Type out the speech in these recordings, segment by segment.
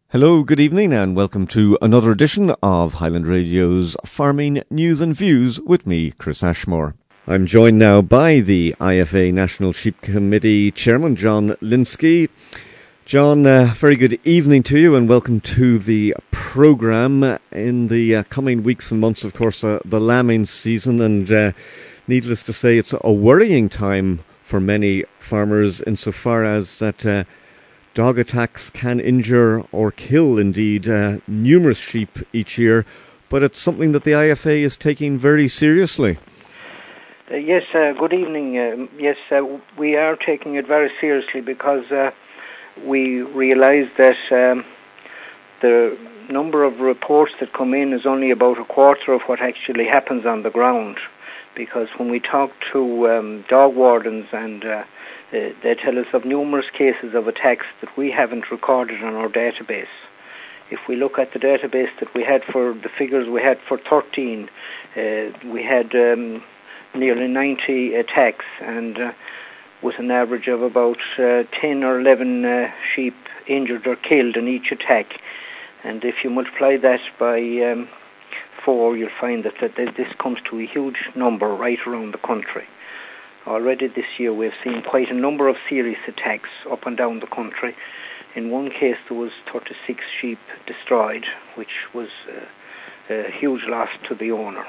Hello, good evening, and welcome to another edition of Highland Radio's Farming News and Views with me, Chris Ashmore. I'm joined now by the IFA National Sheep Committee Chairman, John Linsky. John, very good evening to you and welcome to the programme. In the coming weeks and months, of course, the lambing season, and needless to say, it's a worrying time for many farmers insofar as that dog attacks can injure or kill, indeed, numerous sheep each year, but it's something that the IFA is taking very seriously. Yes, good evening. We are taking it very seriously because we realise that the number of reports that come in is only about a quarter of what actually happens on the ground. Because when we talk to dog wardens and they tell us of numerous cases of attacks that we haven't recorded on our database. If we look at the database that we had for the figures we had for 13, we had nearly 90 attacks, and with an average of about 10 or 11 sheep injured or killed in each attack. And if you multiply that by 4, you'll find that this comes to a huge number right around the country. Already this year we've seen quite a number of serious attacks up and down the country. In one case there was 36 sheep destroyed, which was a huge loss to the owner.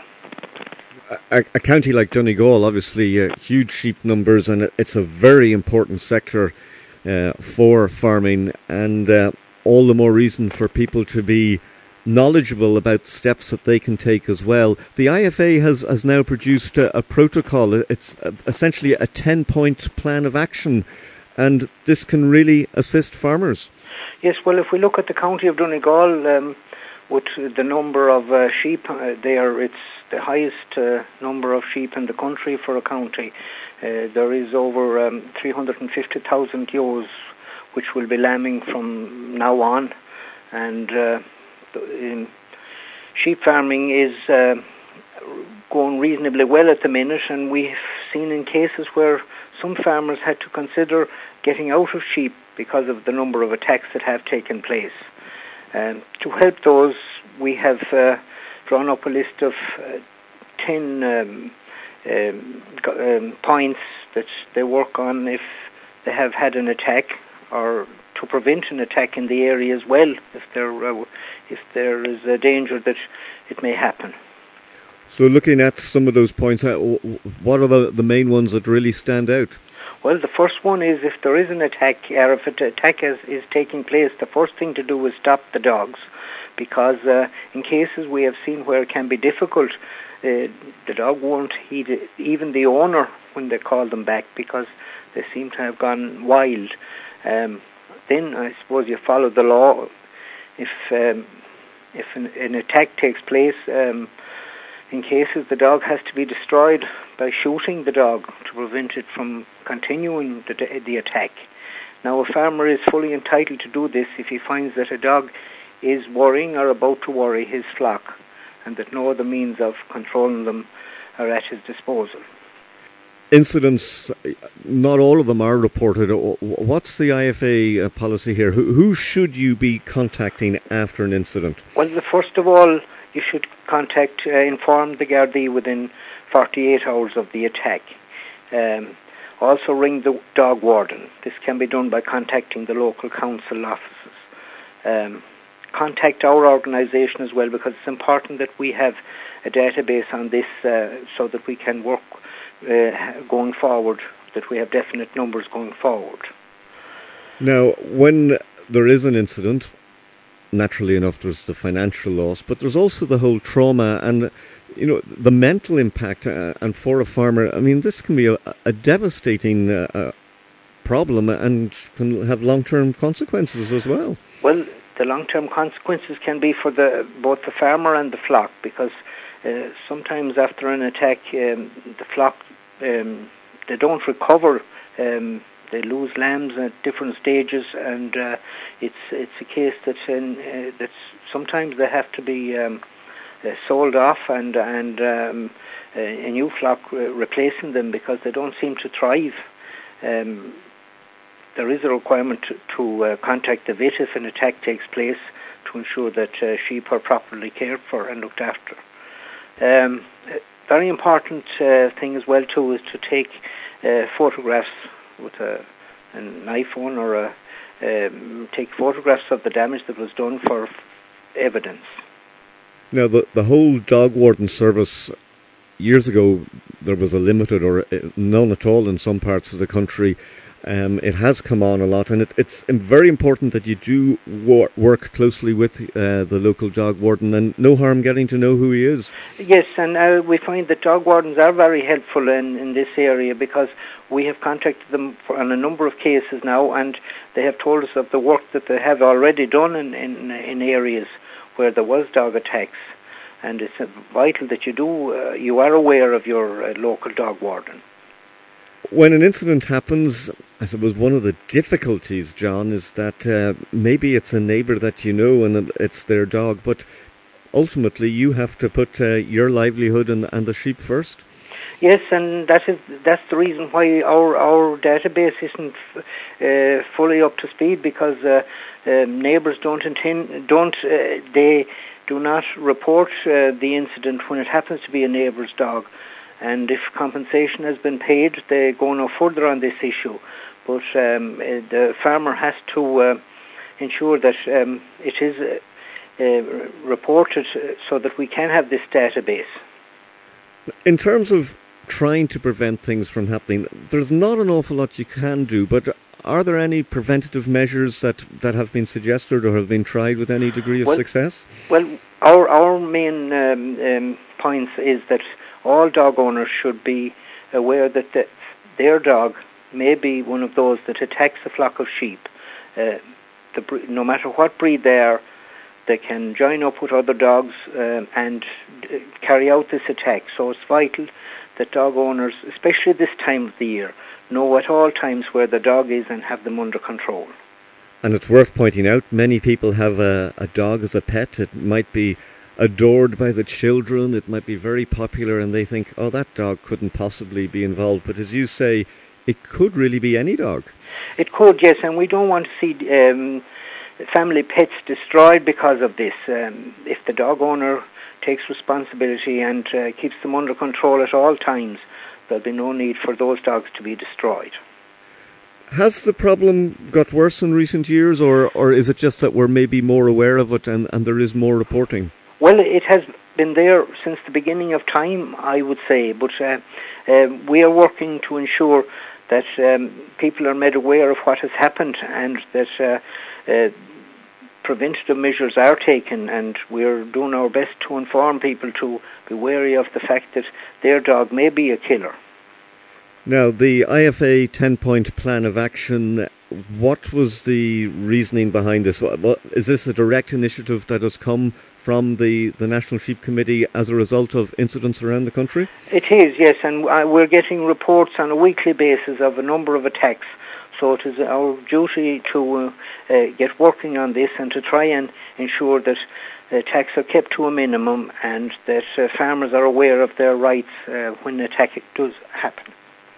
A county like Donegal, obviously huge sheep numbers, and it's a very important sector for farming, and all the more reason for people to be knowledgeable about steps that they can take as well. The IFA has now produced a protocol. It's essentially a 10-point plan of action, and this can really assist farmers. Yes, well, if we look at the county of Donegal, with the number of sheep there, it's the highest number of sheep in the country for a county. There is over 350,000 ewes which will be lambing from now on, and sheep farming is going reasonably well at the minute, and we've seen in cases where some farmers had to consider getting out of sheep because of the number of attacks that have taken place. To help those, we have drawn up a list of 10 points that they work on if they have had an attack, or to prevent an attack in the area as well, if there is a danger that it may happen. So looking at some of those points, what are the main ones that really stand out? Well, the first one is if there is an attack, or if an attack is taking place, the first thing to do is stop the dogs, because in cases we have seen where it can be difficult, the dog won't heed even the owner when they call them back, because they seem to have gone wild. Then I suppose you follow the law. If an attack takes place, in cases the dog has to be destroyed by shooting the dog to prevent it from continuing the attack. Now, a farmer is fully entitled to do this if he finds that a dog is worrying or about to worry his flock, and that no other means of controlling them are at his disposal. Incidents, not all of them are reported. What's the IFA policy here? Who should you be contacting after an incident? Well, first of all, you should inform the Gardaí within 48 hours of the attack. Also ring the dog warden. This can be done by contacting the local council offices. Contact our organisation as well, because it's important that we have a database on this so that we can work going forward, that we have definite numbers going forward. Now, when there is an incident, naturally enough there's the financial loss, but there's also the whole trauma and the mental impact, and for a farmer, I mean, this can be a devastating problem and can have long-term consequences as well. Well, the long-term consequences can be for both the farmer and the flock, because sometimes after an attack, the flock, they don't recover. They lose lambs at different stages, and it's a case that sometimes they have to be sold off, and a new flock replacing them, because they don't seem to thrive. there is a requirement to contact the vet if an attack takes place to ensure that sheep are properly cared for and looked after. Very important thing as well too is to take photographs with an iPhone or take photographs of the damage that was done for evidence. Now, the whole dog warden service, years ago, there was a limited or none at all in some parts of the country. It has come on a lot, and it's very important that you do work closely with the local dog warden, and no harm getting to know who he is. Yes, and we find that dog wardens are very helpful in this area, because we have contacted them on a number of cases now, and they have told us of the work that they have already done in areas where there was dog attacks. And it's vital that you are aware of your local dog warden. When an incident happens, I suppose one of the difficulties, John, is that maybe it's a neighbour that you know and it's their dog, but ultimately you have to put your livelihood and the sheep first. Yes, and that's the reason why our database isn't fully up to speed, because neighbours they do not report the incident when it happens to be a neighbour's dog. And if compensation has been paid, they go no further on this issue. But the farmer has to ensure that it is reported so that we can have this database. In terms of trying to prevent things from happening, there's not an awful lot you can do, but are there any preventative measures that have been suggested or have been tried with any degree of success? Well, our main points is that all dog owners should be aware that their dog may be one of those that attacks a flock of sheep. No matter what breed they are, they can join up with other dogs and carry out this attack. So it's vital that dog owners, especially this time of the year, know at all times where the dog is and have them under control. And it's worth pointing out, many people have a dog as a pet. It might be adored by the children, it might be very popular, and they think, oh, that dog couldn't possibly be involved. But as you say, it could really be any dog. It could, yes, and we don't want to see family pets destroyed because of this. If the dog owner takes responsibility and keeps them under control at all times, there'll be no need for those dogs to be destroyed. Has the problem got worse in recent years, or is it just that we're maybe more aware of it and there is more reporting? Well, it has been there since the beginning of time, I would say, but we are working to ensure that people are made aware of what has happened and that preventative measures are taken, and we're doing our best to inform people to be wary of the fact that their dog may be a killer. Now, the IFA 10-point plan of action, what was the reasoning behind this? Is this a direct initiative that has come from the National Sheep Committee as a result of incidents around the country? It is, yes, and we're getting reports on a weekly basis of a number of attacks. So it is our duty to get working on this and to try and ensure that attacks are kept to a minimum and that farmers are aware of their rights when an attack does happen.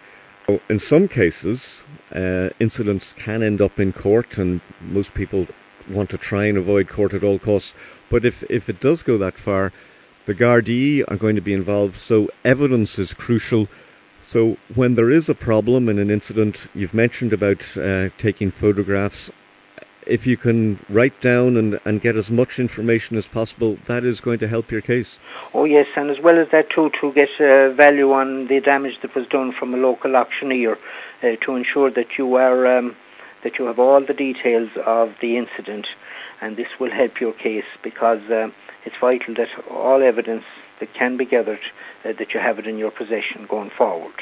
In some cases, incidents can end up in court, and most people want to try and avoid court at all costs. But if it does go that far, the Gardaí are going to be involved, so evidence is crucial. So when there is a problem in an incident, you've mentioned about taking photographs. If you can write down and get as much information as possible, that is going to help your case. Oh yes, and as well as that too, to get value on the damage that was done from a local auctioneer, to ensure that you are that you have all the details of the incident, and this will help your case, because it's vital that all evidence that can be gathered, that you have it in your possession going forward.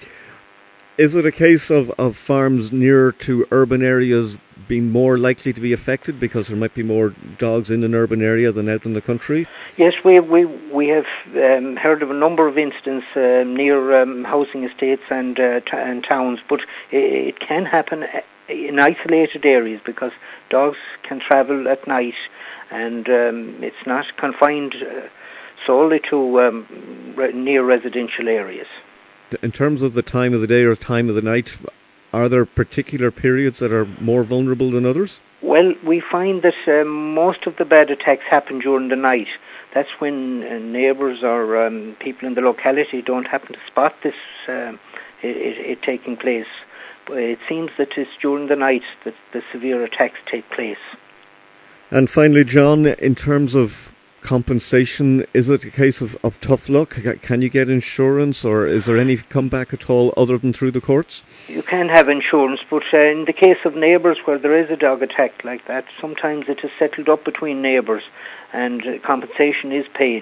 Is it a case of farms near to urban areas being more likely to be affected because there might be more dogs in an urban area than out in the country? Yes, we have heard of a number of incidents near housing estates and towns, but it can happen in isolated areas because dogs can travel at night, and it's not confined solely to near residential areas. In terms of the time of the day or time of the night, Are there particular periods that are more vulnerable than others? Well, we find that most of the bad attacks happen during the night. That's when neighbours or people in the locality don't happen to spot this it taking place. But it seems that it's during the night that the severe attacks take place. And finally, John, in terms of compensation, is it a case of tough luck? Can you get insurance, or is there any comeback at all other than through the courts? You can have insurance, but in the case of neighbours where there is a dog attack like that, sometimes it is settled up between neighbours and compensation is paid.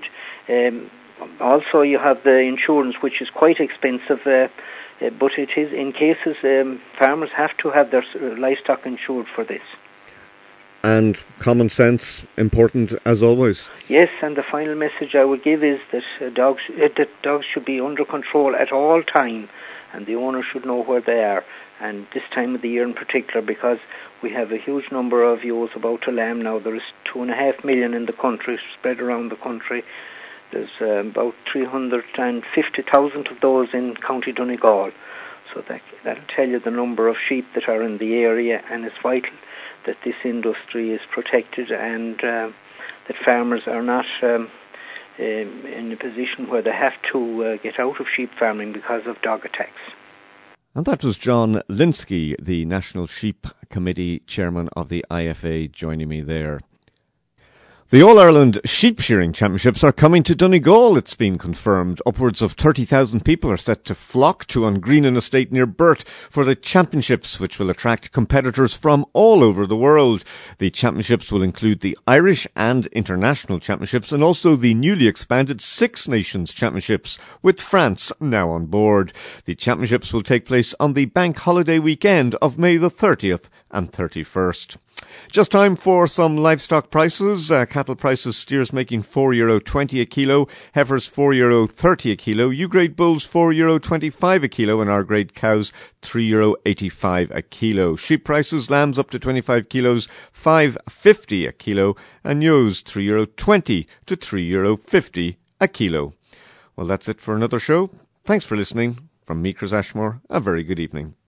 Also, you have the insurance, which is quite expensive, but it is in cases farmers have to have their livestock insured for this. And common sense, important as always. Yes, and the final message I would give is that dogs should be under control at all time, and the owner should know where they are. And this time of the year in particular, because we have a huge number of ewes about to lamb now. There is 2.5 million in the country, spread around the country. There's about 350,000 of those in County Donegal. So that'll tell you the number of sheep that are in the area, and it's vital that this industry is protected and that farmers are not in a position where they have to get out of sheep farming because of dog attacks. And that was John Linsky, the National Sheep Committee Chairman of the IFA, joining me there. The All-Ireland Sheep Shearing Championships are coming to Donegal, it's been confirmed. Upwards of 30,000 people are set to flock to An Greenan estate near Burt for the championships, which will attract competitors from all over the world. The championships will include the Irish and International Championships and also the newly expanded Six Nations Championships, with France now on board. The championships will take place on the bank holiday weekend of May the 30th and 31st. Just time for some livestock prices. Cattle prices, steers making €4.20 a kilo, heifers €4.30 a kilo, U-grade bulls €4.25 a kilo, and R-grade cows €3.85 a kilo. Sheep prices, lambs up to 25 kilos, €5.50 a kilo, and ewes €3.20 to €3.50 a kilo. Well, that's it for another show. Thanks for listening. From me, Chris Ashmore, a very good evening.